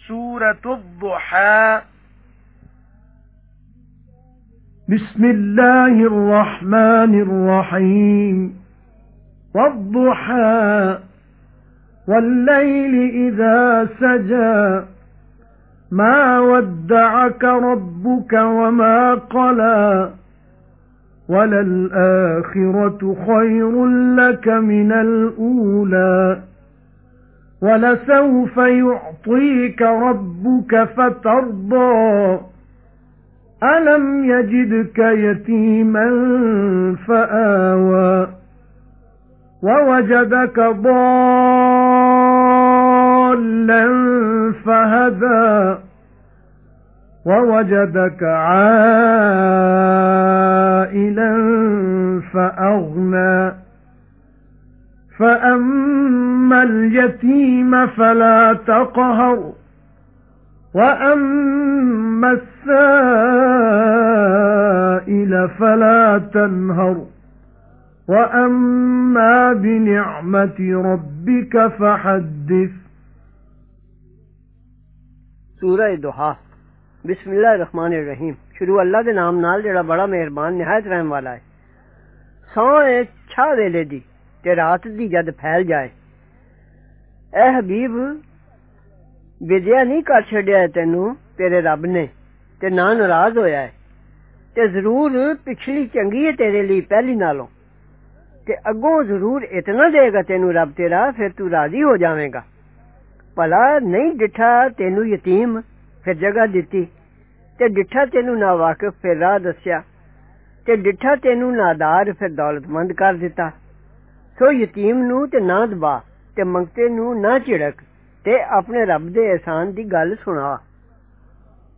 सूरतुद दुहा। बिस्मिल्लाहिर रहमानिर रहीम। वद्दुहा वल्लैलि इज़ा सजा मा वद्दअक रब्बुक वमा क़ला वललआखिरतु खैरुल लक मिनल ऊला वलसौफ युअतीक रब्बुक फतर्दा अलम यजिदक यतीमन फआवा ववजदक ضالًا فهدى ووجدك عائلا فأغنى فأما اليتيم فلا تقهر وأما السائل فلا تنهر وَأَمَّا بِنِعْمَةِ رَبِّكَ فَحَدِّثْ۔ सूरह दुहा। बिस्मिल्लाहिर्रहमानिर्रहीम। शुरू अल्लाह दे नाम नाल जेड़ा बड़ा मेहरबान निहायत रहम वाला है। सौ छा वेले दी ते रात दी जद फैल जाए। ऐ हबीब विद्या नहीं कर छड़िया है तेनू तेरे रब ने ते ना नाराज होया है ते जरूर पिछली चंगी है तेरे लिए पहली नालों ते अगों जरूर इतना देगा तेनू रब तेरा फिर तू राजी हो जावेगा। भला नहीं डिठा तेनू यतीम फिर जगह दिती ते डिठा तेनू ना वाकिफ फिर राह दस्या ते डिठा तेनू नादार फिर दौलतमंद कर दिता। सो यतीम नू ते ना दबा ते मंगते नू ना झिड़क ते अपने रब दे एहसान दी गल सुना।